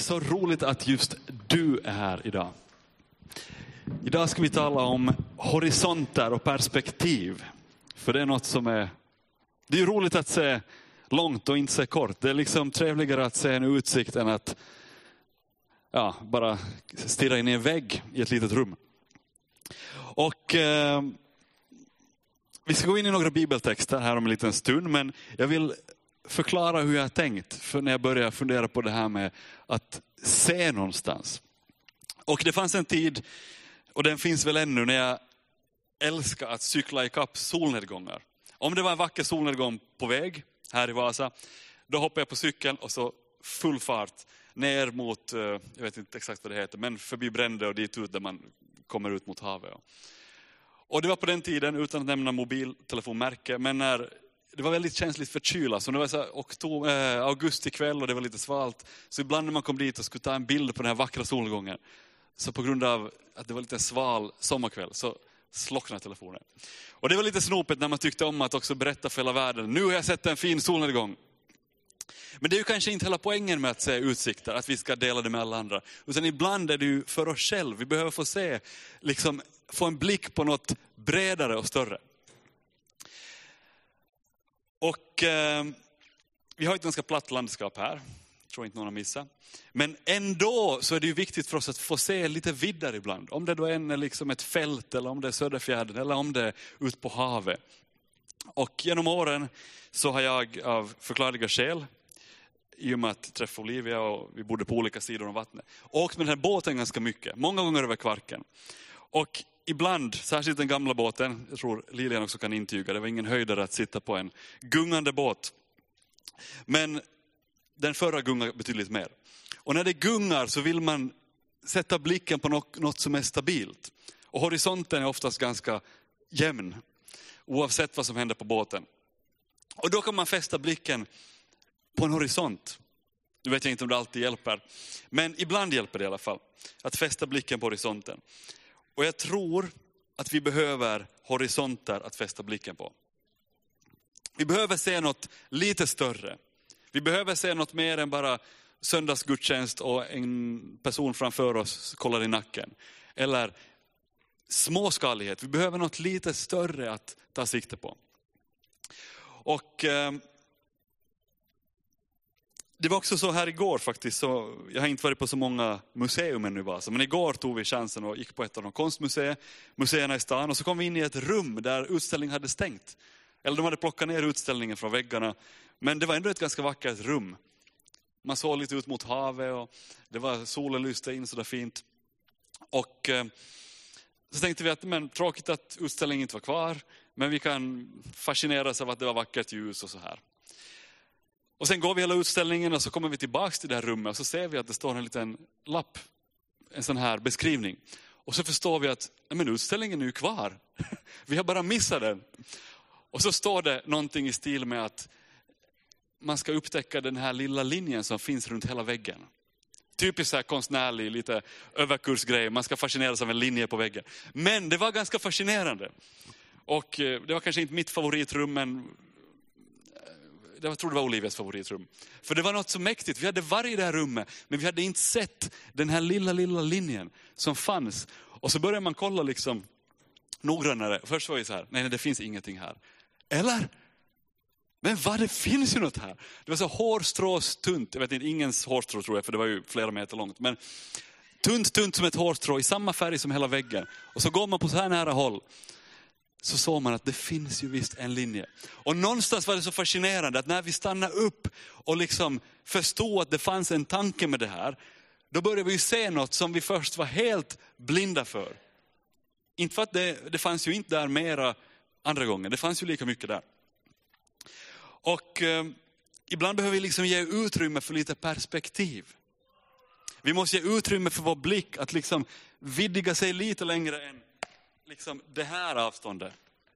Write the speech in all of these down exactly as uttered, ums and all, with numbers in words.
så roligt att just du är här idag. Idag ska vi tala om horisonter och perspektiv. För det är något som är... Det är roligt att se långt och inte se kort. Det är liksom trevligare att se en utsikt än att ja, bara stirra in i en vägg i ett litet rum. Och eh, vi ska gå in i några bibeltexter här om en liten stund. Men jag vill förklara hur jag har tänkt för när jag började fundera på det här med att se någonstans. Och det fanns en tid, och den finns väl ännu, när jag älskar att cykla i kapp solnedgångar. Om det var en vacker solnedgång på väg här i Vasa, då hoppade jag på cykeln och så full fart ner mot, jag vet inte exakt vad det heter, men förbi Brände och dit ut där man kommer ut mot havet. Och det var på den tiden, utan att nämna mobiltelefonmärke, men när det var väldigt känsligt för kyla. Så det var så här oktober, äh, augusti kväll och det var lite svalt. Så ibland när man kom dit och skulle ta en bild på den här vackra solgången, så på grund av att det var lite sval sommarkväll så slocknade telefonen. Och det var lite snopet när man tyckte om att också berätta för hela världen: nu har jag sett en fin solnedgång. Men det är ju kanske inte hela poängen med att se utsikter, att vi ska dela det med alla andra. Utan ibland är det ju för oss själv. Vi behöver få se, liksom, få en blick på något bredare och större. Och eh, vi har ett ganska platt landskap här. Tror inte någon har missat. Men ändå så är det ju viktigt för oss att få se lite vidare ibland. Om det då är liksom ett fält, eller om det är Söderfjärden, eller om det är ut på havet. Och genom åren så har jag av förklarliga skäl, i och med att träffa Olivia och vi bodde på olika sidor om vattnet, åkt med den här båten ganska mycket. Många gånger över Kvarken. Och ibland, särskilt den gamla båten, jag tror Lilian också kan intyga, det var ingen höjdare att sitta på en gungande båt. Men den förra gungar betydligt mer. Och när det gungar så vill man sätta blicken på något som är stabilt. Och horisonten är oftast ganska jämn, oavsett vad som händer på båten. Och då kan man fästa blicken på en horisont. Nu vet jag inte om det alltid hjälper, men ibland hjälper det i alla fall. Att fästa blicken på horisonten. Och jag tror att vi behöver horisonter att fästa blicken på. Vi behöver se något lite större. Vi behöver se något mer än bara söndagsgudstjänst och en person framför oss kollar i nacken. Eller småskalighet. Vi behöver något lite större att ta sikte på. Och eh, det var också så här igår faktiskt. Så jag har inte varit på så många museum ännu i Vasa. Men igår tog vi chansen och gick på ett av de konstmuseer, museerna i stan. Och så kom vi in i ett rum där utställningen hade stängt. Eller de hade plockat ner utställningen från väggarna. Men det var ändå ett ganska vackert rum. Man såg lite ut mot havet och det var solen lyste in så där fint. Och eh, så tänkte vi att men tråkigt att utställningen inte var kvar. Men vi kan fascineras av att det var vackert ljus och så här. Och sen går vi hela utställningen och så kommer vi tillbaka till det här rummet. Och så ser vi att det står en liten lapp. En sån här beskrivning. Och så förstår vi att men utställningen är ju kvar. Vi har bara missat den. Och så står det någonting i stil med att man ska upptäcka den här lilla linjen som finns runt hela väggen. Typiskt så här konstnärlig, lite överkursgrej. Man ska fascineras av en linje på väggen. Men det var ganska fascinerande. Och det var kanske inte mitt favoritrum, men jag tror det var Olivias favoritrum. För det var något så mäktigt. Vi hade varit i det här rummet, men vi hade inte sett den här lilla, lilla linjen som fanns. Och så började man kolla liksom noggrannare. Först var det så här, nej, nej det finns ingenting här. Eller? Men vad, det finns ju något här. Det var så hårstrås tunt. Jag vet inte, ingens hårstrå tror jag, för det var ju flera meter långt. Men tunt, tunt som ett hårstrå i samma färg som hela väggen. Och så går man på så här nära håll. Så såg man att det finns ju visst en linje. Och någonstans var det så fascinerande att när vi stannade upp och liksom förstod att det fanns en tanke med det här. Då började vi se något som vi först var helt blinda för. Inte för att det, det fanns ju inte där mera andra gången. Det fanns ju lika mycket där. Och eh, ibland behöver vi liksom ge utrymme för lite perspektiv. Vi måste ge utrymme för vår blick att liksom vidga sig lite längre än liksom det här avståndet.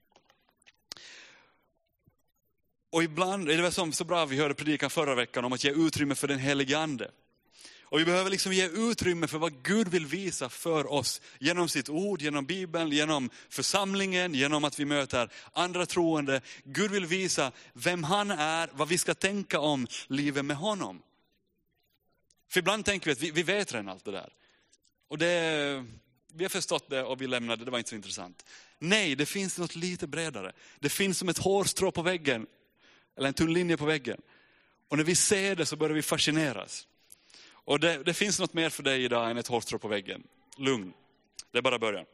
Och ibland är det väl som så bra vi hörde predikan förra veckan om att ge utrymme för den helige ande. Och vi behöver liksom ge utrymme för vad Gud vill visa för oss. Genom sitt ord, genom Bibeln, genom församlingen, genom att vi möter andra troende. Gud vill visa vem han är, vad vi ska tänka om livet med honom. För ibland tänker vi att vi, vi vet redan allt det där. Och det, vi har förstått det och vi lämnade, det var inte så intressant. Nej, det finns något lite bredare. Det finns som ett hårstrå på väggen. Eller en tunn linje på väggen. Och när vi ser det så börjar vi fascineras. Och det, det finns något mer för dig idag än ett hårstrå på väggen. Lugn. Det är bara början.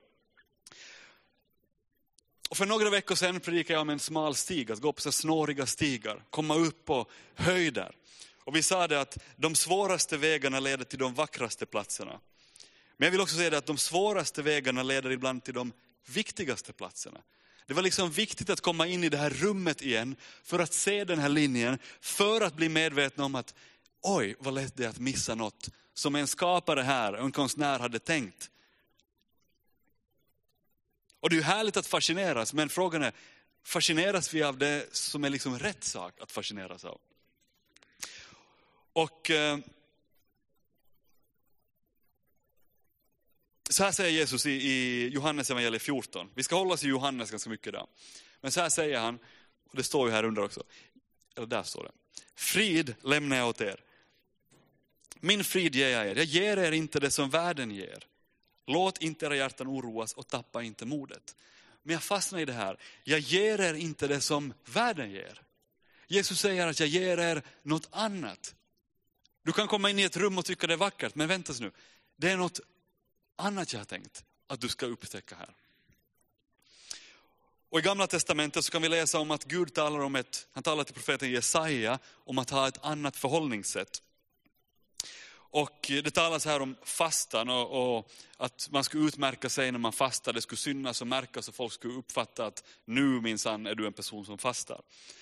Och för några veckor sedan predikade jag om en smal stig. Att gå på så snåriga stigar. Komma upp på höjder. Och vi sa det att de svåraste vägarna leder till de vackraste platserna. Men jag vill också säga det att de svåraste vägarna leder ibland till de viktigaste platserna. Det var liksom viktigt att komma in i det här rummet igen för att se den här linjen. För att bli medveten om att oj, vad lätt det är att missa något som en skapare här, en konstnär hade tänkt. Och det är ju härligt att fascineras, men frågan är, fascineras vi av det som är liksom rätt sak att fascineras av? Och eh, så här säger Jesus i, i Johannes evangeliet fjorton. Vi ska hålla oss i Johannes ganska mycket där. Men så här säger han, och det står ju här under också. Eller där står det. Frid lämnar jag åt er. Min frid ger jag er. Jag ger er inte det som världen ger. Låt inte era hjärtan oroas och tappa inte modet. Men jag fastnar i det här. Jag ger er inte det som världen ger. Jesus säger att jag ger er något annat. Du kan komma in i ett rum och tycka det är vackert. Men vänta nu. Det är något annat jag har tänkt att du ska upptäcka här. Och i Gamla testamentet så kan vi läsa om att Gud talar om ett, han talar till profeten Jesaja om att ha ett annat förhållningssätt. Och det talas här om fastan och, och att man skulle utmärka sig när man fastar. Det skulle synas och märkas och folk skulle uppfatta att nu minsann är du en person som fastar.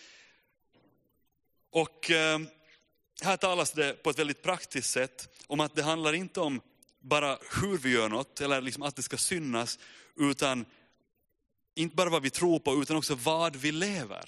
Och eh, här talas det på ett väldigt praktiskt sätt om att det handlar inte om bara hur vi gör något eller liksom att det ska synas, utan inte bara vad vi tror på utan också vad vi lever.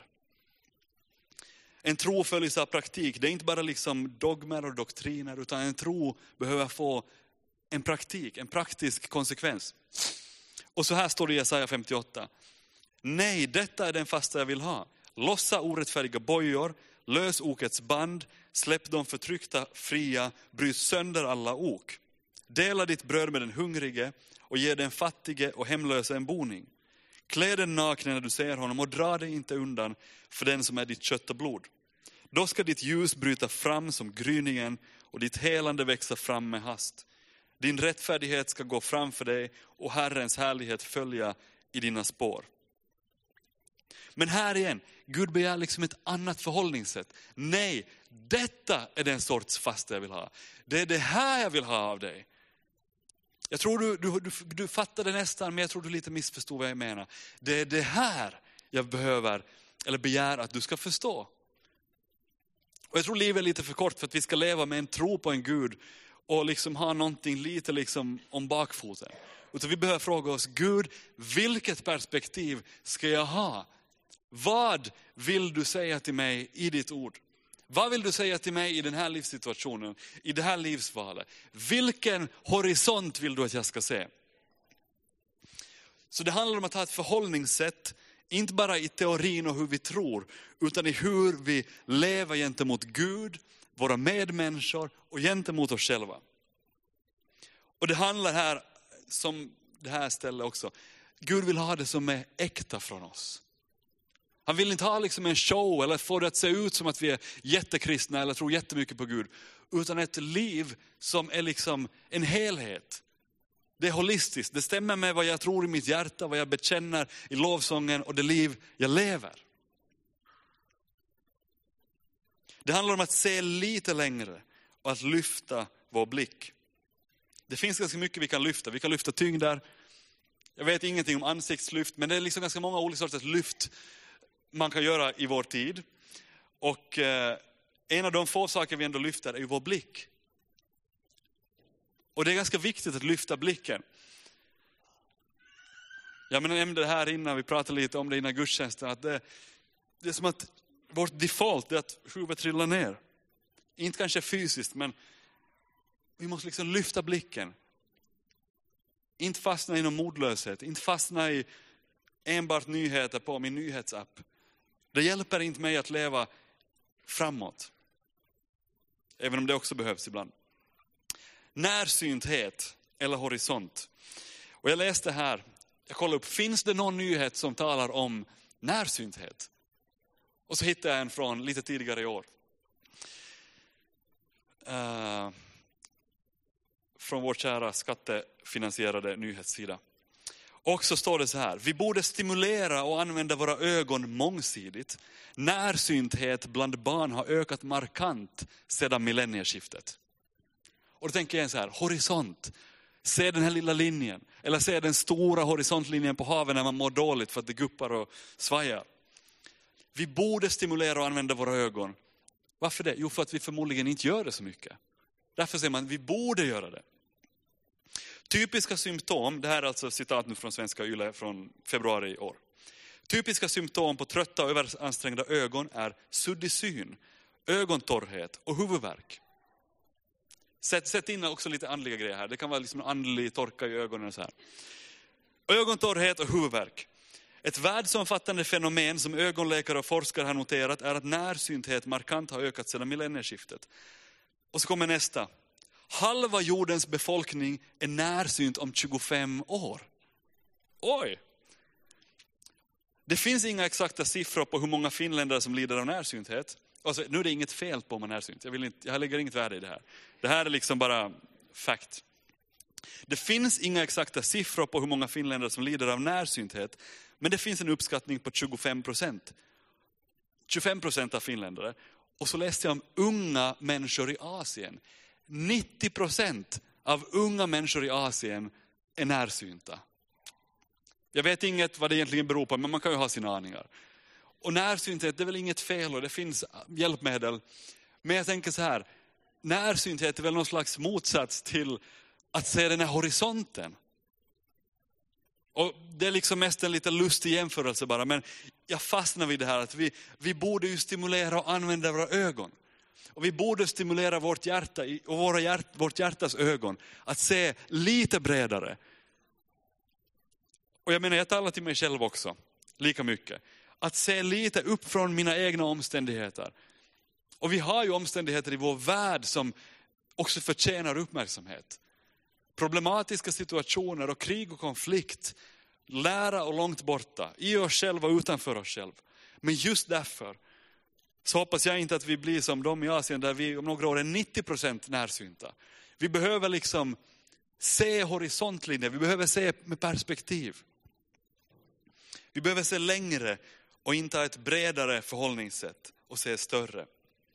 En tro följs av praktik. Det är inte bara liksom dogmer och doktriner, utan en tro behöver få en praktik, en praktisk konsekvens. Och så här står det i Jesaja femtioåtta. Nej, detta är den fasta jag vill ha. Lossa orättfärdiga bojor, lös okets band, släpp de förtryckta fria, bryt sönder alla ok. Dela ditt bröd med den hungrige och ge den fattige och hemlösa en boning. Klä den nakna när du ser honom och dra dig inte undan för den som är ditt kött och blod. Då ska ditt ljus bryta fram som gryningen och ditt helande växa fram med hast. Din rättfärdighet ska gå framför dig och Herrens härlighet följa i dina spår. Men här igen, Gud begär liksom ett annat förhållningssätt. Nej, detta är den sorts fasta jag vill ha. Det är det här jag vill ha av dig. Jag tror du, du, du, du fattade nästan, men jag tror du lite missförstod vad jag menar. Det är det här jag behöver, eller begär att du ska förstå. Och jag tror livet är lite för kort för att vi ska leva med en tro på en Gud och liksom ha någonting lite liksom om bakfoten. Utan vi behöver fråga oss, Gud, vilket perspektiv ska jag ha? Vad vill du säga till mig i ditt ord? Vad vill du säga till mig i den här livssituationen, i det här livsvalet? Vilken horisont vill du att jag ska se? Så det handlar om att ha ett förhållningssätt, inte bara i teorin och hur vi tror, utan i hur vi lever gentemot Gud, våra medmänniskor och gentemot oss själva. Och det handlar här, som det här stället också, Gud vill ha det som är äkta från oss. Han vill inte ha liksom en show eller få det att se ut som att vi är jättekristna eller tror jättemycket på Gud. Utan ett liv som är liksom en helhet. Det är holistiskt. Det stämmer med vad jag tror i mitt hjärta, vad jag bekänner i lovsången och det liv jag lever. Det handlar om att se lite längre och att lyfta vår blick. Det finns ganska mycket vi kan lyfta. Vi kan lyfta tyngder. Jag vet ingenting om ansiktslyft, men det är liksom ganska många olika sorters lyft man kan göra i vår tid. Och eh, en av de få saker vi ändå lyfter är ju vår blick. Och det är ganska viktigt att lyfta blicken. Jag nämnde det här innan, vi pratade lite om det innan gudstjänsten. Att det, det är som att vårt default är att huvudet trillar ner. Inte kanske fysiskt, men vi måste liksom lyfta blicken. Inte fastna i någon modlöshet, inte fastna i enbart nyheter på min nyhetsapp. Det hjälper inte mig att leva framåt. Även om det också behövs ibland. Närsynthet eller horisont. Och jag läste här, jag kollade upp, finns det någon nyhet som talar om närsynthet? Och så hittade jag en från lite tidigare i år. Uh, från vår kära skattefinansierade nyhetssida. Och så står det så här: vi borde stimulera och använda våra ögon mångsidigt. Närsynthet bland barn har ökat markant sedan millennieskiftet. Och då tänker jag så här, horisont. Se den här lilla linjen. Eller se den stora horisontlinjen på haven när man mår dåligt för att det guppar och svajar. Vi borde stimulera och använda våra ögon. Varför det? Jo, för att vi förmodligen inte gör det så mycket. Därför säger man att vi borde göra det. Typiska symptom, det här är alltså citat nu från Svenska Yle från februari i år. Typiska symptom på trötta och överansträngda ögon är suddig syn, ögontorrhet och huvudvärk. Sätt, sätt in också lite andliga grejer här. Det kan vara liksom en andlig torka i ögonen och så här. Ögontorrhet och huvudvärk. Ett världsomfattande fenomen som ögonläkare och forskare har noterat är att närsynthet markant har ökat sedan millennieskiftet. Och så kommer nästa. Halva jordens befolkning är närsynt om tjugofem år. Oj! Det finns inga exakta siffror på hur många finländare som lider av närsynthet. Alltså, nu är det inget fel på om man är närsynt. Jag, vill inte, jag lägger inget värde i det här. Det här är liksom bara fact. Det finns inga exakta siffror på hur många finländare som lider av närsynthet. Men det finns en uppskattning på tjugofem procent. tjugofem procent av finländare. Och så läste jag om unga människor i Asien. nittio procent av unga människor i Asien är närsynta. Jag vet inget vad det egentligen beror på, men man kan ju ha sina aningar. Och närsynthet, det är väl inget fel och det finns hjälpmedel. Men jag tänker så här, närsynthet är väl någon slags motsats till att se den här horisonten. Och det är liksom mest en lite lustig jämförelse bara, men jag fastnar vid det här att vi, vi borde ju stimulera och använda våra ögon. Och vi borde stimulera vårt hjärta och våra hjärt, vårt hjärtas ögon att se lite bredare. Och jag menar, jag talar till mig själv också, lika mycket. Att se lite upp från mina egna omständigheter. Och vi har ju omständigheter i vår värld som också förtjänar uppmärksamhet. Problematiska situationer och krig och konflikt, nära och långt borta, i oss själva och utanför oss själva. Men just därför så hoppas jag inte att vi blir som de i Asien där vi om några år är nittio procent närsynta. Vi behöver liksom se horisontlinjen, vi behöver se med perspektiv. Vi behöver se längre och inte ha ett bredare förhållningssätt och se större.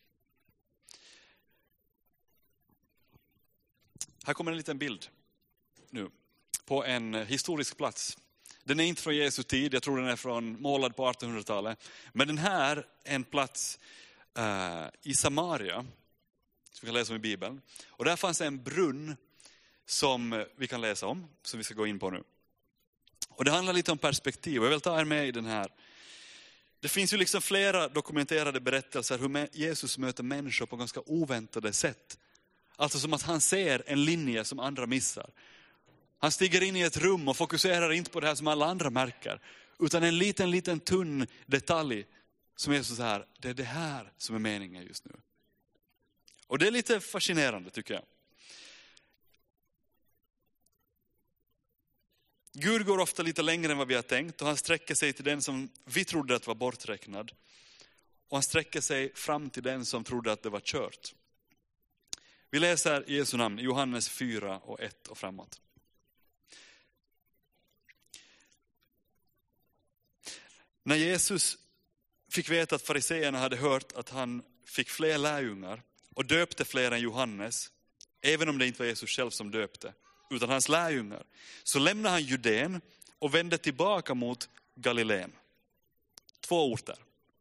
Här kommer en liten bild nu på en historisk plats. Den är inte från Jesu tid, jag tror den är från målad på artonhundratalet. Men den här är en plats uh, i Samaria, som vi kan läsa om i Bibeln. Och där fanns en brunn som vi kan läsa om, som vi ska gå in på nu. Och det handlar lite om perspektiv, och jag vill ta er med i den här. Det finns ju liksom flera dokumenterade berättelser hur Jesus möter människor på ganska oväntade sätt. Alltså som att han ser en linje som andra missar. Han stiger in i ett rum och fokuserar inte på det här som alla andra märker. Utan en liten, liten tunn detalj som är så här, det är det här som är meningen just nu. Och det är lite fascinerande tycker jag. Gud går ofta lite längre än vad vi har tänkt och han sträcker sig till den som vi trodde att var borträknad. Och han sträcker sig fram till den som trodde att det var kört. Vi läser i Jesu namn, Johannes fyra och ett och framåt. När Jesus fick veta att fariseerna hade hört att han fick fler lärjungar och döpte fler än Johannes, även om det inte var Jesus själv som döpte, utan hans lärjungar, så lämnade han Judén och vände tillbaka mot Galileen. Två orter.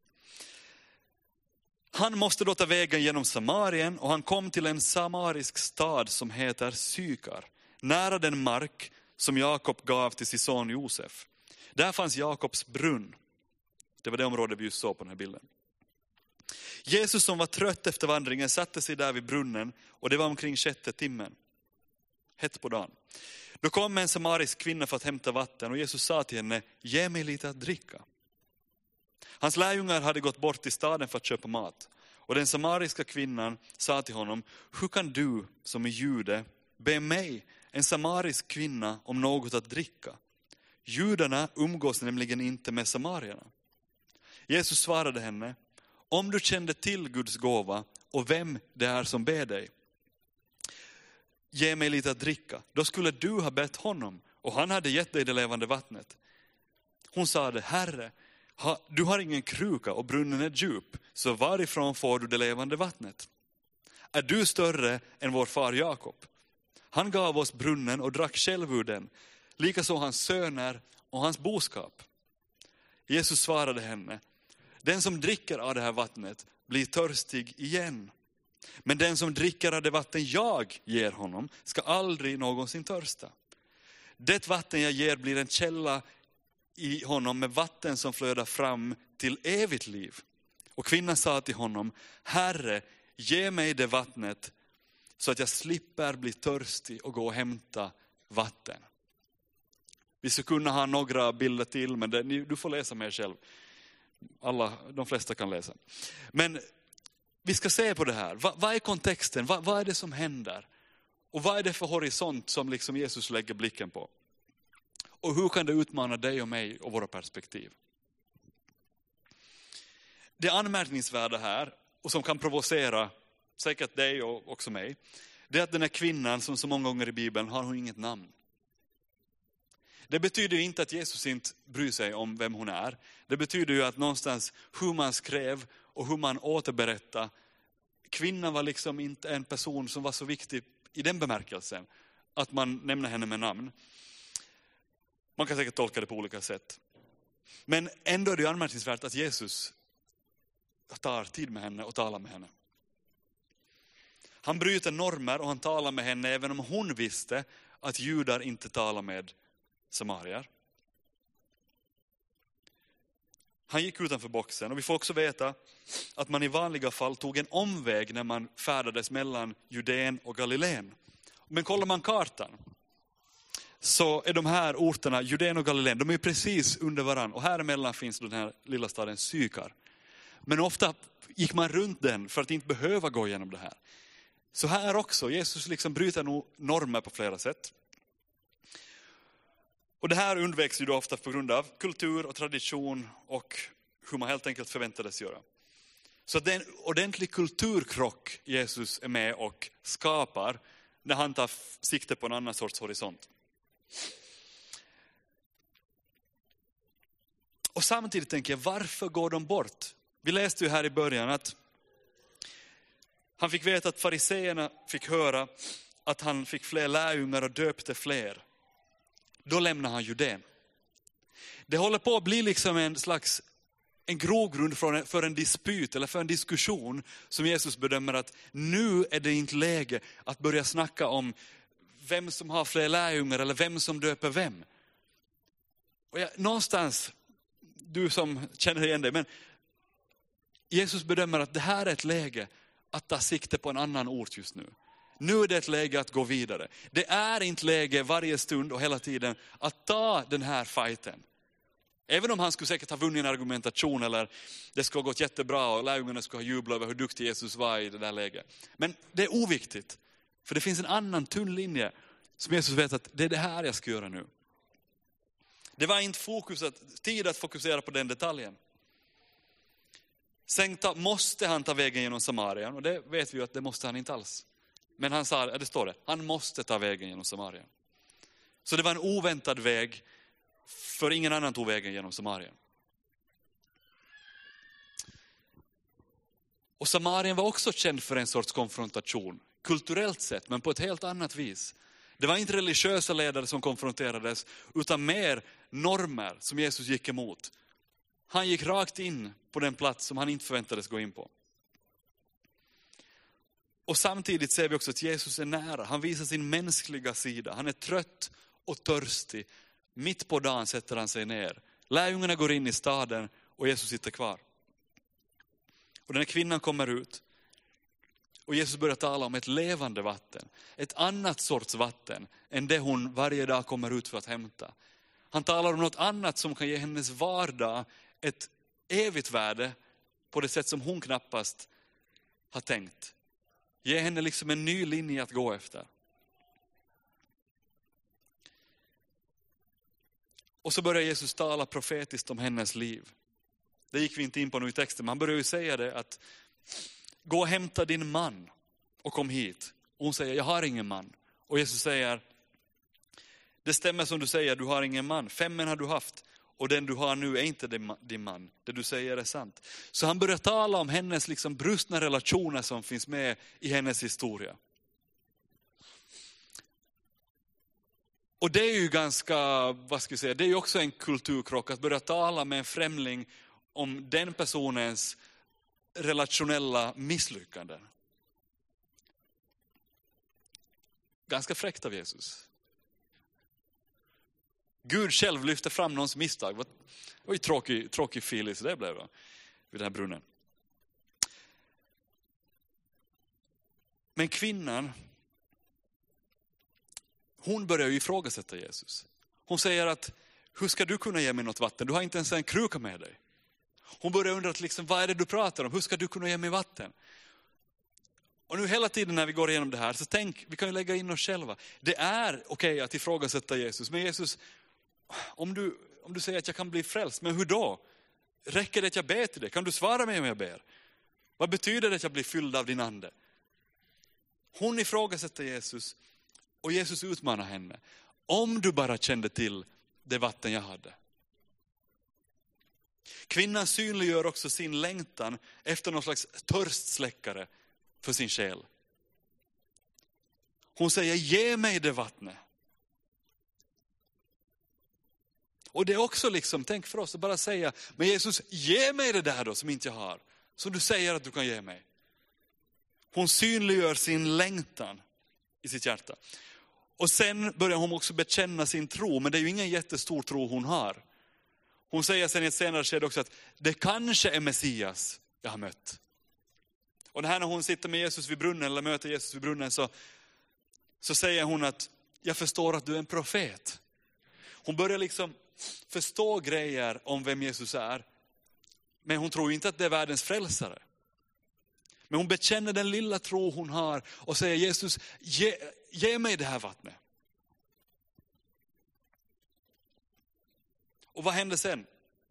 Han måste då ta vägen genom Samarien och han kom till en samarisk stad som heter Sykar, nära den mark som Jakob gav till sin son Josef. Där fanns Jakobs brunn. Det var det område vi just såg på den här bilden. Jesus som var trött efter vandringen satte sig där vid brunnen och det var omkring sjätte timmen. Hett på dagen. Då kom en samarisk kvinna för att hämta vatten och Jesus sa till henne, ge mig lite att dricka. Hans lärjungar hade gått bort till staden för att köpa mat. Och den samariska kvinnan sa till honom, hur kan du som är jude be mig, en samarisk kvinna, om något att dricka? Judarna umgås nämligen inte med samarierna. Jesus svarade henne, om du kände till Guds gåva och vem det är som ber dig, ge mig lite att dricka, då skulle du ha bett honom och han hade gett dig det levande vattnet. Hon sade, Herre, ha, du har ingen kruka och brunnen är djup, så varifrån får du det levande vattnet? Är du större än vår far Jakob? Han gav oss brunnen och drack själv ur den, likaså hans söner och hans boskap. Jesus svarade henne, den som dricker av det här vattnet blir törstig igen. Men den som dricker av det vatten jag ger honom ska aldrig någonsin törsta. Det vatten jag ger blir en källa i honom med vatten som flödar fram till evigt liv. Och kvinnan sa till honom, Herre, ge mig det vattnet så att jag slipper bli törstig och gå och hämta vatten. Vi ska kunna ha några bilder till, men det, du får läsa mer själv. Alla, de flesta kan läsa. Men vi ska se på det här. Va, vad är kontexten? Va, vad är det som händer? Och vad är det för horisont som liksom Jesus lägger blicken på? Och hur kan det utmana dig och mig och våra perspektiv? Det anmärkningsvärda här, och som kan provocera säkert dig och också mig, det är att den här kvinnan, som så många gånger i Bibeln, har hon inget namn. Det betyder ju inte att Jesus inte bryr sig om vem hon är. Det betyder ju att någonstans hur man skrev och hur man återberättar. Kvinnan var liksom inte en person som var så viktig i den bemärkelsen att man nämner henne med namn. Man kan säkert tolka det på olika sätt. Men ändå är det anmärkningsvärt att Jesus tar tid med henne och talar med henne. Han bryter normer och han talar med henne även om hon visste att judar inte talar med samarier. Han gick utanför boxen, och vi får också veta att man i vanliga fall tog en omväg när man färdades mellan Judeen och Galileen. Men kollar man kartan så är de här orterna, Judeen och Galileen, de är precis under varann. Och här emellan finns den här lilla staden Sykar. Men ofta gick man runt den för att inte behöva gå igenom det här. Så här också, Jesus liksom bryter nog normer på flera sätt. Och det här undviks ju då ofta på grund av kultur och tradition och hur man helt enkelt förväntades göra. Så det är en ordentlig kulturkrock Jesus är med och skapar när han tar sikte på en annan sorts horisont. Och samtidigt tänker jag, varför går de bort? Vi läste ju här i början att han fick veta att fariseerna fick höra att han fick fler lärjungar och döpte fler. Då lämnar han Judén. Det håller på att bli liksom en slags en grogrund för en dispyt eller för en diskussion som Jesus bedömer att nu är det inte läge att börja snacka om vem som har fler lärjungar eller vem som döper vem. Och jag, någonstans, du som känner igen det, men Jesus bedömer att det här är ett läge att ta sikte på en annan ort just nu. Nu är det ett läge att gå vidare. Det är inte läge varje stund och hela tiden att ta den här fighten. Även om han skulle säkert ha vunnit en argumentation eller det skulle ha gått jättebra och lärjungarna skulle ha jublat över hur duktig Jesus var i det där läget. Men det är oviktigt. För det finns en annan tunn linje som Jesus vet att det är det här jag ska göra nu. Det var inte fokus att, tid att fokusera på den detaljen. Sen ta, måste han ta vägen genom Samarien, och det vet vi ju att det måste han inte alls. Men han sa, det står det, han måste ta vägen genom Samarien. Så det var en oväntad väg, för ingen annan tog vägen genom Samarien. Och Samarien var också känd för en sorts konfrontation, kulturellt sett, men på ett helt annat vis. Det var inte religiösa ledare som konfronterades, utan mer normer som Jesus gick emot. Han gick rakt in på den plats som han inte förväntades gå in på. Och samtidigt ser vi också att Jesus är nära. Han visar sin mänskliga sida. Han är trött och törstig. Mitt på dagen sätter han sig ner. Lärjungarna går in i staden och Jesus sitter kvar. Och den här kvinnan kommer ut. Och Jesus börjar tala om ett levande vatten. Ett annat sorts vatten än det hon varje dag kommer ut för att hämta. Han talar om något annat som kan ge hennes vardag ett evigt värde på det sätt som hon knappast har tänkt. Ge henne liksom en ny linje att gå efter. Och så börjar Jesus tala profetiskt om hennes liv. Det gick vi inte in på nu i texten, men han börjar ju säga det att gå och hämta din man och kom hit. Och hon säger, jag har ingen man. Och Jesus säger, det stämmer som du säger, du har ingen man. Fem män har du haft och den du har nu är inte din man. Det du säger är sant. Så han börjar tala om hennes liksom brustna relationer som finns med i hennes historia. Och det är ju ganska, vad ska jag säga, det är ju också en kulturkrock att börja tala med en främling om den personens relationella misslyckanden. Ganska fräckt av Jesus. Gud själv lyfter fram någons misstag. Det var ju tråkig, tråkig filis det blev då, vid den här brunnen. Men kvinnan, hon börjar ju ifrågasätta Jesus. Hon säger att, hur ska du kunna ge mig något vatten? Du har inte ens en kruka med dig. Hon börjar undra, att liksom, vad är det du pratar om? Hur ska du kunna ge mig vatten? Och nu hela tiden när vi går igenom det här, så tänk, vi kan ju lägga in oss själva. Det är okej okay att ifrågasätta Jesus. Men Jesus, om du, om du säger att jag kan bli frälst, men hur då? Räcker det att jag ber till det? Kan du svara mig om jag ber? Vad betyder det att jag blir fylld av din ande? Hon ifrågasätter Jesus och Jesus utmanar henne. Om du bara kände till det vatten jag hade. Kvinnan synliggör också sin längtan efter någon slags törstsläckare för sin själ. Hon säger, ge mig det vattnet. Och det är också liksom, tänk för oss att bara säga, men Jesus, ge mig det där då som inte jag har. Som du säger att du kan ge mig. Hon synliggör sin längtan i sitt hjärta. Och sen börjar hon också bekänna sin tro, men det är ju ingen jättestor tro hon har. Hon säger sen i ett senare skede också att det kanske är Messias jag har mött. Och här när hon sitter med Jesus vid brunnen eller möter Jesus vid brunnen så, så säger hon att jag förstår att du är en profet. Hon börjar liksom förstå grejer om vem Jesus är. Men hon tror inte att det är världens frälsare. Men hon bekänner den lilla tro hon har och säger, Jesus, ge, ge mig det här vattnet. Och vad händer sen?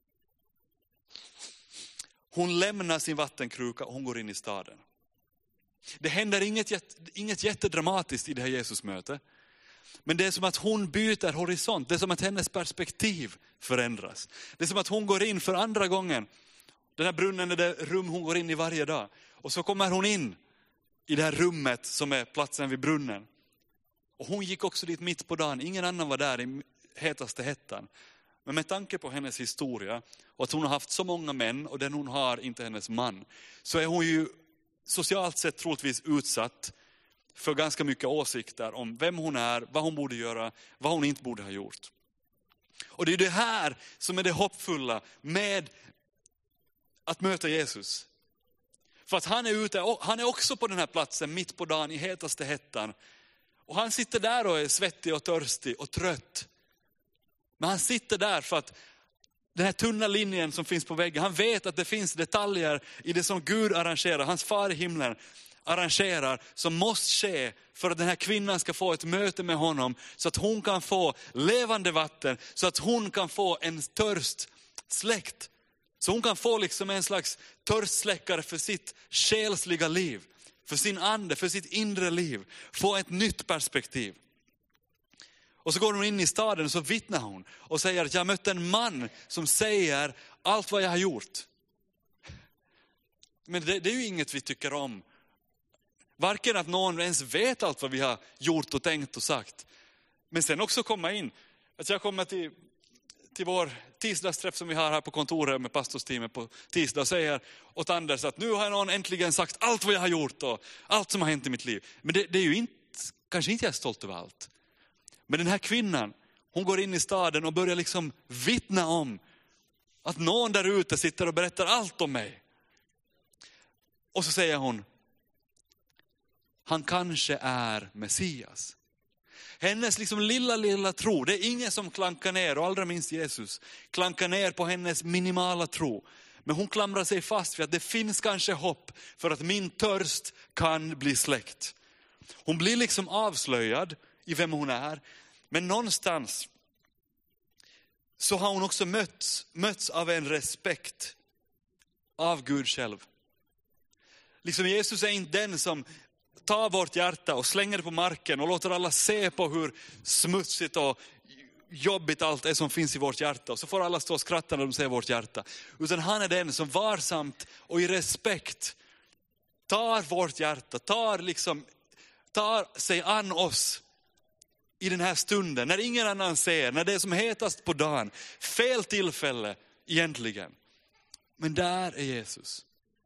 Hon lämnar sin vattenkruka och hon går in i staden. Det händer inget, inget jättedramatiskt i det här Jesusmötet. Men det är som att hon byter horisont. Det är som att hennes perspektiv förändras. Det är som att hon går in för andra gången. Den här brunnen är det rum hon går in i varje dag. Och så kommer hon in i det här rummet som är platsen vid brunnen. Och hon gick också dit mitt på dagen. Ingen annan var där i hetaste hettan. Men med tanke på hennes historia och att hon har haft så många män och den hon har inte hennes man, så är hon ju socialt sett troligtvis utsatt för ganska mycket åsikter om vem hon är, vad hon borde göra, vad hon inte borde ha gjort. Och det är det här som är det hoppfulla med att möta Jesus. För att han är ute, han är också på den här platsen mitt på dagen i hetaste hettan. Och han sitter där och är svettig och törstig och trött. Men han sitter där för att den här tunna linjen som finns på väggen, han vet att det finns detaljer i det som Gud arrangerar, hans far i himlen arrangerar, som måste ske för att den här kvinnan ska få ett möte med honom, så att hon kan få levande vatten, så att hon kan få en törst släckt. Så hon kan få liksom en slags törstsläckare för sitt själsliga liv, för sin ande, för sitt inre liv, få ett nytt perspektiv. Och så går hon in i staden och så vittnar hon och säger att jag mött en man som säger allt vad jag har gjort. Men det, det är ju inget vi tycker om. Varken att någon ens vet allt vad vi har gjort och tänkt och sagt. Men sen också komma in. Att jag kommer till, till vår tisdagsträff som vi har här på kontoret med pastorsteamet på tisdag och säger åt Anders att nu har någon äntligen sagt allt vad jag har gjort och allt som har hänt i mitt liv. Men det, det är ju inte, kanske inte jag är stolt över allt. Men den här kvinnan, hon går in i staden och börjar liksom vittna om att någon där ute sitter och berättar allt om mig. Och så säger hon, han kanske är Messias. Hennes liksom lilla, lilla tro, det är ingen som klankar ner, och allra minst Jesus, klankar ner på hennes minimala tro. Men hon klamrar sig fast vid att det finns kanske hopp för att min törst kan bli släckt. Hon blir liksom avslöjad i vem hon är. Men någonstans så har hon också mötts, mötts av en respekt av Gud själv. Liksom Jesus är inte den som tar vårt hjärta och slänger det på marken och låter alla se på hur smutsigt och jobbigt allt är som finns i vårt hjärta. Och så får alla stå och skratta när de ser vårt hjärta. Utan han är den som varsamt och i respekt tar vårt hjärta, tar, liksom, tar sig an oss i den här stunden. När ingen annan ser, när det är som hetast på dagen. Fel tillfälle egentligen. Men där är Jesus.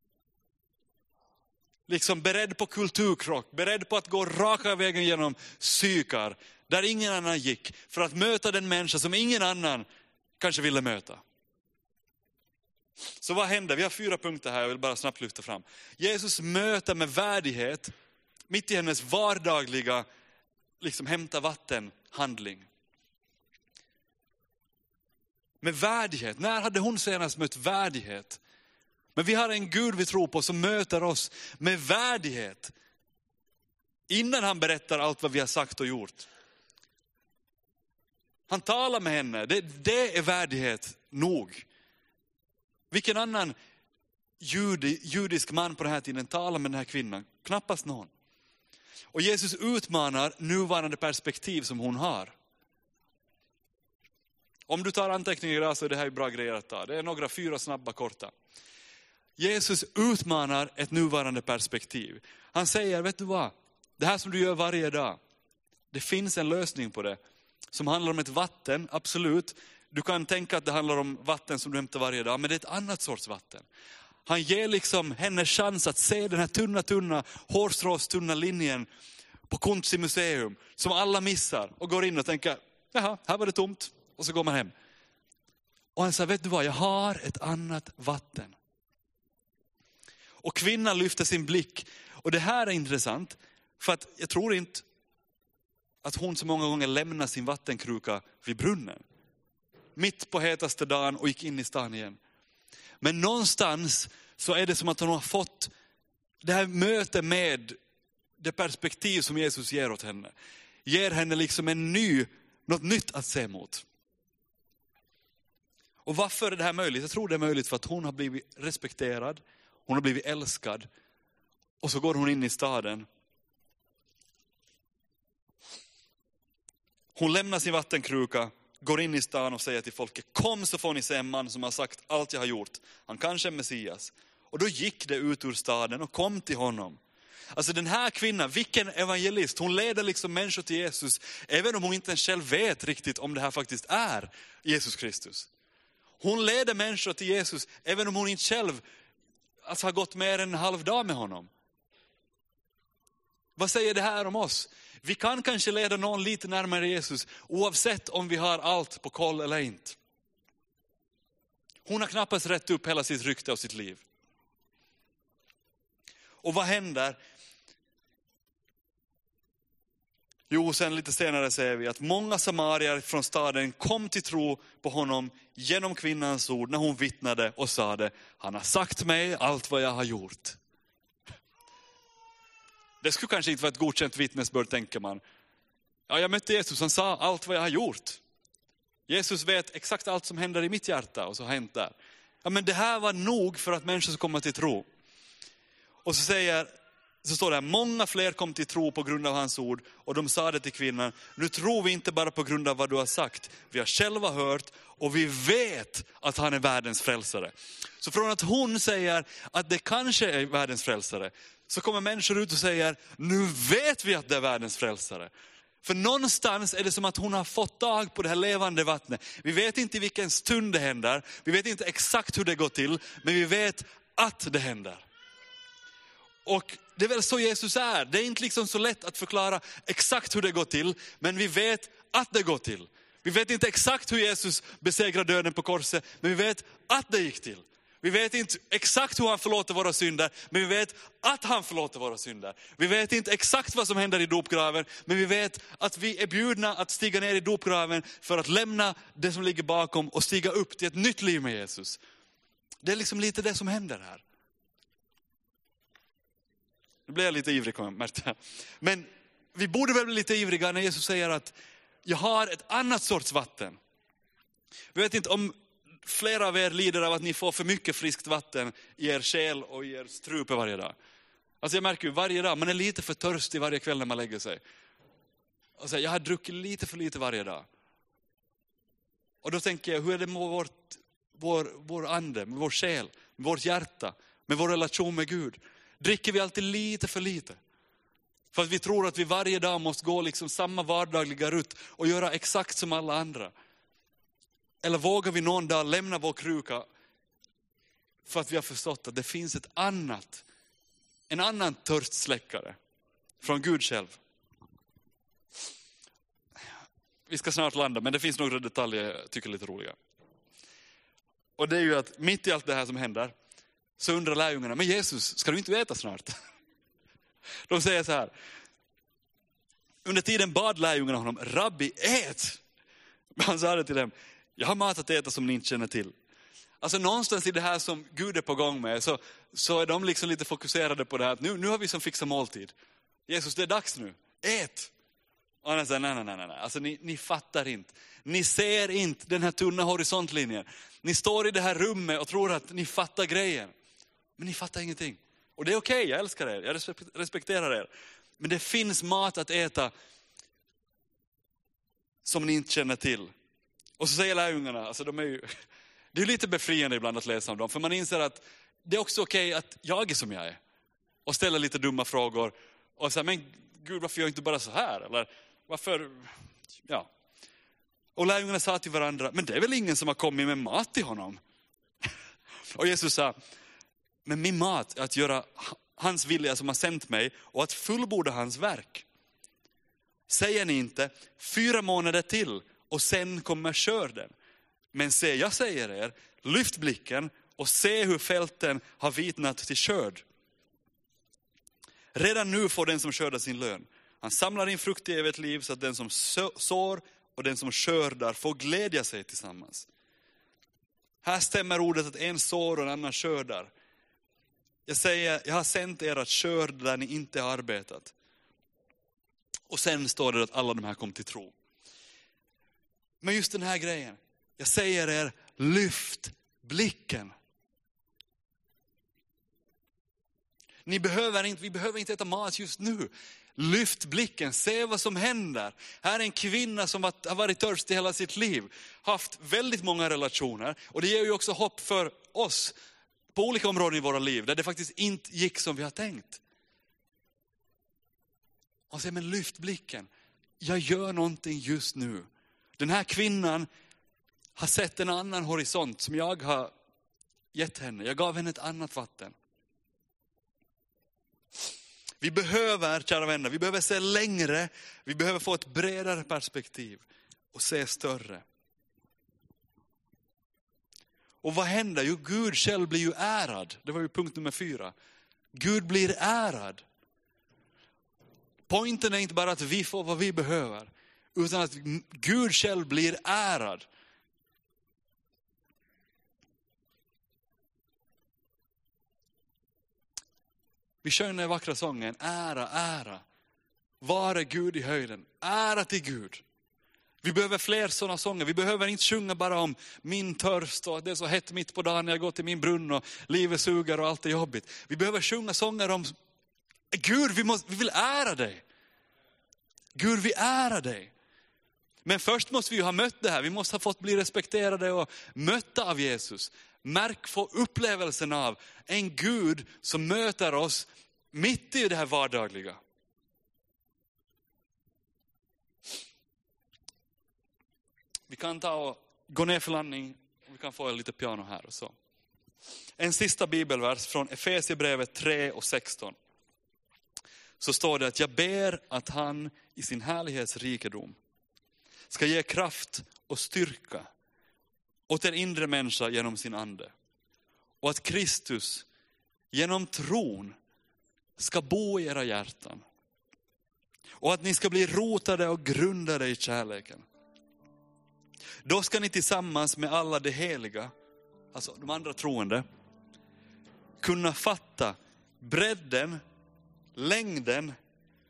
Liksom beredd på kulturkrock, beredd på att gå raka vägen genom Sykar, där ingen annan gick, för att möta den människa som ingen annan kanske ville möta. Så vad hände? Vi har fyra punkter här, jag vill bara snabbt lyfta fram. Jesus möter med värdighet, mitt i hennes vardagliga, liksom hämta vatten handling. Med värdighet, när hade hon senast mött värdighet? Men vi har en Gud vi tror på som möter oss med värdighet. Innan han berättar allt vad vi har sagt och gjort. Han talar med henne. Det, det är värdighet nog. Vilken annan judi, judisk man på den här tiden talar med den här kvinnan? Knappast någon. Och Jesus utmanar nuvarande perspektiv som hon har. Om du tar anteckningar idag så är det här bra grejer att ta. Det är några fyra snabba korta. Jesus utmanar ett nuvarande perspektiv. Han säger, vet du vad? Det här som du gör varje dag. Det finns en lösning på det. Som handlar om ett vatten, absolut. Du kan tänka att det handlar om vatten som du hämtar varje dag. Men det är ett annat sorts vatten. Han ger liksom henne chans att se den här tunna, tunna, hårstråstunna linjen på Kuntsi museum. Som alla missar. Och går in och tänker, jaha, här var det tomt. Och så går man hem. Och han säger, vet du vad? Jag har ett annat vatten. Och kvinnan lyfter sin blick. Och det här är intressant. För att jag tror inte att hon så många gånger lämnar sin vattenkruka vid brunnen. Mitt på hetaste dagen och gick in i stan igen. Men någonstans så är det som att hon har fått det här mötet med det perspektiv som Jesus ger åt henne. Ger henne liksom en ny, något nytt att se mot. Och varför är det här möjligt? Jag tror det är möjligt för att hon har blivit respekterad. Hon har blivit älskad. Och så går hon in i staden. Hon lämnar sin vattenkruka, går in i stan och säger till folket, kom så får ni se en man som har sagt allt jag har gjort. Han kanske är Messias. Och då gick det ut ur staden och kom till honom. Alltså den här kvinnan, vilken evangelist. Hon leder liksom människor till Jesus. Även om hon inte själv vet riktigt om det här faktiskt är Jesus Kristus. Hon leder människor till Jesus även om hon inte själv alltså, har gått mer än en halv dag med honom. Vad säger det här om oss? Vi kan kanske leda någon lite närmare Jesus oavsett om vi har allt på koll eller inte. Hon har knappast rätt upp hela sitt rykte och sitt liv. Och vad händer? Jo, sen lite senare säger vi att många samarier från staden kom till tro på honom genom kvinnans ord när hon vittnade och sa det. Han har sagt mig allt vad jag har gjort. Det skulle kanske inte vara ett godkänt vittnesbörd, tänker man. Ja, jag mötte Jesus, han sa allt vad jag har gjort. Jesus vet exakt allt som händer i mitt hjärta och så har hänt där. Ja, men det här var nog för att människor ska komma till tro. Och så säger, så står det här, många fler kom till tro på grund av hans ord. Och de sa det till kvinnan, nu tror vi inte bara på grund av vad du har sagt. Vi har själva hört och vi vet att han är världens frälsare. Så från att hon säger att det kanske är världens frälsare, så kommer människor ut och säger, nu vet vi att det är världens frälsare. För någonstans är det som att hon har fått tag på det här levande vattnet. Vi vet inte i vilken stund det händer. Vi vet inte exakt hur det går till. Men vi vet att det händer. Och det är väl så Jesus är. Det är inte liksom så lätt att förklara exakt hur det går till. Men vi vet att det går till. Vi vet inte exakt hur Jesus besegrade döden på korset. Men vi vet att det gick till. Vi vet inte exakt hur han förlåter våra synder, men vi vet att han förlåter våra synder. Vi vet inte exakt vad som händer i dopgraven, men vi vet att vi är bjudna att stiga ner i dopgraven för att lämna det som ligger bakom och stiga upp till ett nytt liv med Jesus. Det är liksom lite det som händer här. Nu blir jag lite ivrig, märkte jag. Men vi borde väl bli lite ivriga när Jesus säger att jag har ett annat sorts vatten. Vi vet inte om flera av er lider av att ni får för mycket friskt vatten i er själ och i er strupe varje dag. Alltså jag märker ju varje dag, man är lite för törstig varje kväll när man lägger sig. Alltså jag har druckit lite för lite varje dag. Och då tänker jag, hur är det med vårt, vår, vår ande, med vår själ, med vårt hjärta, med vår relation med Gud? Dricker vi alltid lite för lite? För att vi tror att vi varje dag måste gå liksom samma vardagliga rutt och göra exakt som alla andra. Eller vågar vi någon dag lämna vår kruka för att vi har förstått att det finns ett annat, en annan törstsläckare från Gud själv. Vi ska snart landa, men det finns några detaljer jag tycker är lite roliga. Och det är ju att mitt i allt det här som händer så undrar lärjungarna, men Jesus, ska du inte äta snart? De säger så här. Under tiden bad lärjungarna honom, Rabbi, ät! Men han sa det till dem, jag har mat att äta som ni inte känner till. Alltså någonstans i det här som Gud är på gång med så, så är de liksom lite fokuserade på det här. Att nu, nu har vi som fixat måltid. Jesus, det är dags nu. Ät! Och han säger, nej, nej, nej, nej. Alltså ni, ni fattar inte. Ni ser inte den här tunna horisontlinjen. Ni står i det här rummet och tror att ni fattar grejen. Men ni fattar ingenting. Och det är okej, okay, jag älskar er. Jag respekterar er. Men det finns mat att äta som ni inte känner till. Och så säger lärjungarna, alltså de är ju, det är lite befriande ibland att läsa om dem. För man inser att det är också okej okay att jag är som jag är. Och ställa lite dumma frågor. Och säga, men Gud, varför gör jag inte bara så här? Eller varför, ja. Och lärjungarna sa till varandra, men det är väl ingen som har kommit med mat till honom? Och Jesus sa, men min mat är att göra hans vilja som har sänt mig och att fullborda hans verk. Säger ni inte, fyra månader till och sen kommer skörden. Men se, jag säger er, lyft blicken och se hur fälten har vitnat till skörd. Redan nu får den som skördar sin lön. Han samlar in frukt i evigt liv så att den som sår och den som skördar får glädja sig tillsammans. Här stämmer ordet att en sår och en annan skördar. Jag säger, jag har sänt er att skörda där ni inte har arbetat. Och sen står det att alla de här kom till tro. Men just den här grejen. Jag säger er, lyft blicken. Ni behöver inte, vi behöver inte äta mat just nu. Lyft blicken, se vad som händer. Här är en kvinna som har varit törstig hela sitt liv. Haft väldigt många relationer. Och det ger ju också hopp för oss på olika områden i våra liv. Där det faktiskt inte gick som vi har tänkt. Och säger, men lyft blicken. Jag gör någonting just nu. Den här kvinnan har sett en annan horisont som jag har gett henne. Jag gav henne ett annat vatten. Vi behöver, kära vänner, vi behöver se längre. Vi behöver få ett bredare perspektiv och se större. Och vad händer? Jo, Gud själv blir ju ärad. Det var ju punkt nummer fyra. Gud blir ärad. Poängen är inte bara att vi får vad vi behöver, utan att Gud själv blir ärad. Vi sjöng den vackra sången, ära, ära. Vare Gud i höjden, ära till Gud. Vi behöver fler sådana sånger. Vi behöver inte sjunga bara om min törst och det är så hett mitt på dagen när jag går till min brunn och livet suger och allt är jobbigt. Vi behöver sjunga sånger om Gud, vi, måste, vi vill ära dig. Gud, vi ära dig. Men först måste vi ju ha mött det här. Vi måste ha fått bli respekterade och mötta av Jesus. Märk, få upplevelsen av en Gud som möter oss mitt i det här vardagliga. Vi kan ta och gå ner för landning. Vi kan få lite piano här och så. En sista bibelvers från Efesierbrevet tre och sexton. Så står det att jag ber att han i sin härlighetsrikedom ska ge kraft och styrka åt er inre människa genom sin ande. Och att Kristus genom tron ska bo i era hjärtan. Och att ni ska bli rotade och grundade i kärleken. Då ska ni tillsammans med alla de heliga, alltså de andra troende, kunna fatta bredden, längden,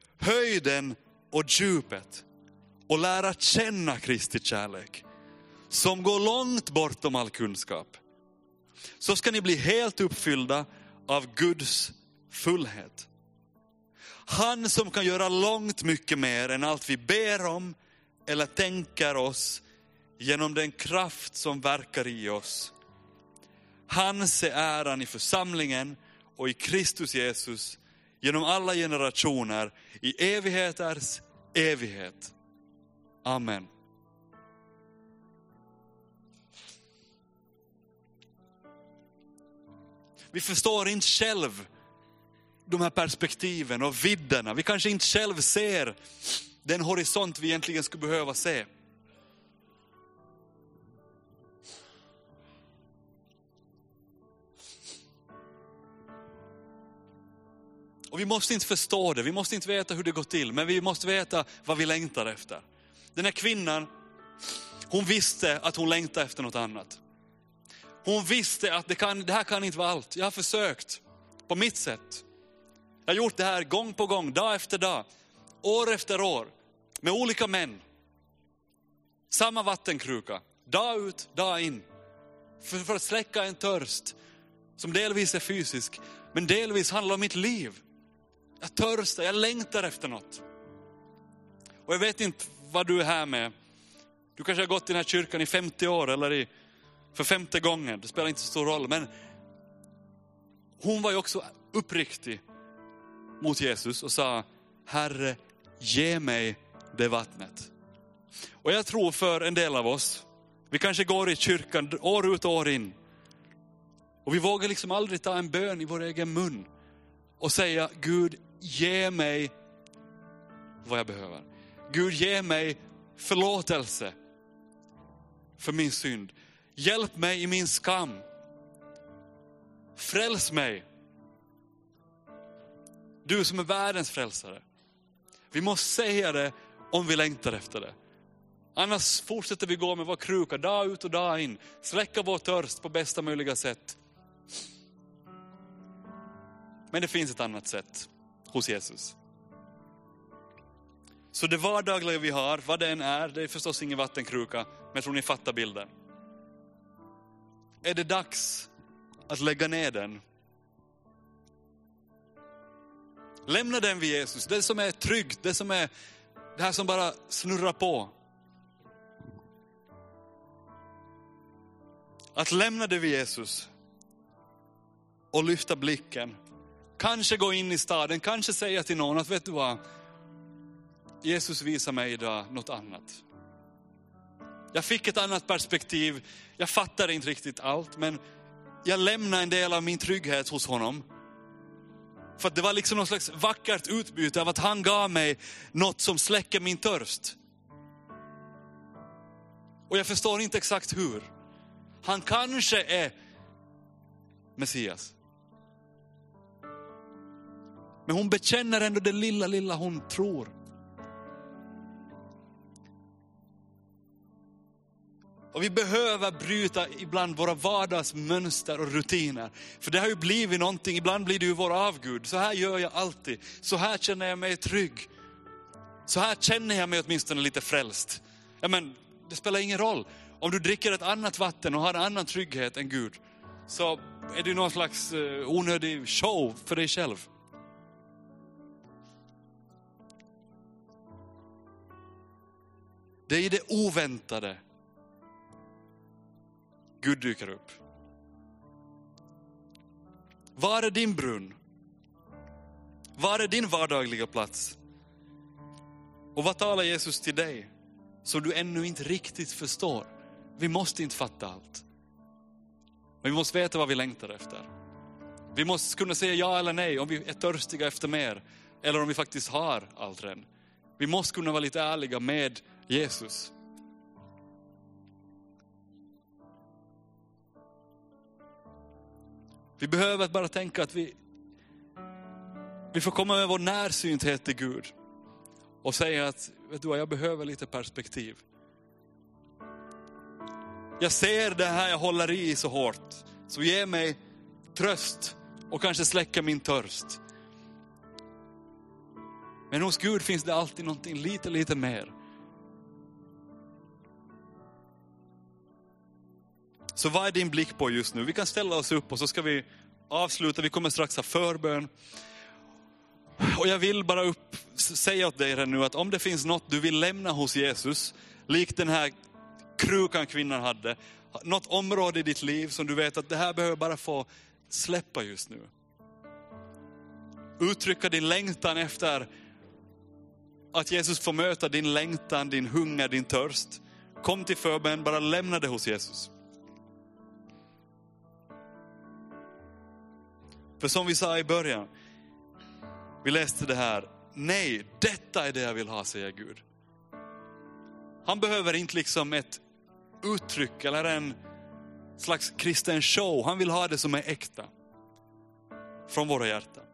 höjden och djupet. Och lära känna Kristi kärlek. som går långt bortom all kunskap, så ska ni bli helt uppfyllda av Guds fullhet. Han som kan göra långt mycket mer än allt vi ber om eller tänker oss genom den kraft som verkar i oss. Hans är äran i församlingen och i Kristus Jesus genom alla generationer i evigheters evighet. Amen. Vi förstår inte själv de här perspektiven och vidderna. Vi kanske inte själv ser den horisont vi egentligen skulle behöva se. Och vi måste inte förstå det, vi måste inte veta hur det går till, men vi måste veta vad vi längtar efter. Den här kvinnan, hon visste att hon längtade efter något annat. Hon visste att det, kan, det här kan inte vara allt. Jag har försökt på mitt sätt. Jag har gjort det här gång på gång, dag efter dag, år efter år, med olika män. Samma vattenkruka, dag ut, dag in. För, för att släcka en törst som delvis är fysisk, men delvis handlar om mitt liv. Jag törstar, jag längtar efter något. Och jag vet inte vad du är här med. Du kanske har gått i den här kyrkan i femtio år eller i, för femte gången. Det spelar inte så stor roll. Men hon var ju också uppriktig mot Jesus och sa: Herre, ge mig det vattnet. Och jag tror för en del av oss, vi kanske går i kyrkan år ut och år in. Och vi vågar liksom aldrig ta en bön i vår egen mun och säga: Gud, ge mig vad jag behöver. Gud, ge mig förlåtelse för min synd. Hjälp mig i min skam. Fräls mig. Du som är världens frälsare. Vi måste säga det om vi längtar efter det. Annars fortsätter vi gå med vår kruka dag ut och dag in. Släcka vår törst på bästa möjliga sätt. Men det finns ett annat sätt hos Jesus. Så det vardagliga vi har, vad det än är, det är förstås ingen vattenkruka, men jag tror ni fattar bilden. Är det dags att lägga ner den? Lämna den vid Jesus, det som är tryggt, det som är det här som bara snurrar på. Att lämna det vid Jesus och lyfta blicken. Kanske gå in i staden, kanske säga till någon att vet du vad? Jesus visar mig idag något annat. Jag fick ett annat perspektiv, jag fattar inte riktigt allt, men jag lämnar en del av min trygghet hos honom. För att det var liksom något slags vackert utbyte av att han gav mig något som släcker min törst. Och jag förstår inte exakt hur. Han kanske är Messias. Men hon bekänner ändå det lilla, lilla hon tror. Och vi behöver bryta ibland våra vardagsmönster och rutiner. För det har ju blivit någonting, ibland blir det ju vår avgud. Så här gör jag alltid. Så här känner jag mig trygg. Så här känner jag mig åtminstone lite frälst. Ja, men det spelar ingen roll. Om du dricker ett annat vatten och har en annan trygghet än Gud, så är det någon slags onödig show för dig själv. Det är det oväntade Gud dyker upp. Var är din brunn? Var är din vardagliga plats? Och vad talar Jesus till dig som du ännu inte riktigt förstår? Vi måste inte fatta allt. Men vi måste veta vad vi längtar efter. Vi måste kunna säga ja eller nej om vi är törstiga efter mer. Eller om vi faktiskt har allt redan. Vi måste kunna vara lite ärliga med Jesus. Vi behöver bara tänka att vi, vi får komma med vår närsynthet till Gud. Och säga att, vet du vad, jag behöver lite perspektiv. Jag ser det här jag håller i så hårt. Så ge mig tröst och kanske släcka min törst. Men hos Gud finns det alltid någonting lite, lite mer. Så vad är din blick på just nu? Vi kan ställa oss upp och så ska vi avsluta. Vi kommer strax ha förbön. Och jag vill bara upp, säga åt dig nu att om det finns något du vill lämna hos Jesus, likt den här krukan kvinnan hade, något område i ditt liv som du vet att det här behöver bara få släppa just nu. Uttrycka din längtan efter att Jesus får möta din längtan, din hunger, din törst. Kom till förbön, bara lämna det hos Jesus. För som vi sa i början, vi läste det här. Nej, detta är det jag vill ha, säger Gud. Han behöver inte liksom ett uttryck eller en slags kristen show. Han vill ha det som är äkta. Från våra hjärtan.